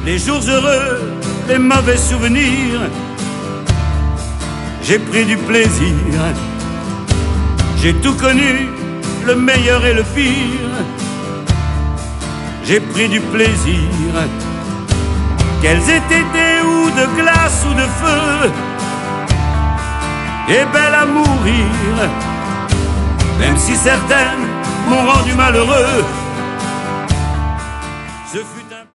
les jours heureux, les mauvais souvenirs. J'ai pris du plaisir, j'ai tout connu, le meilleur et le pire. J'ai pris du plaisir, qu'elles aient été ou de glace ou de feu, et belles à mourir, même si certaines m'ont rendu malheureux.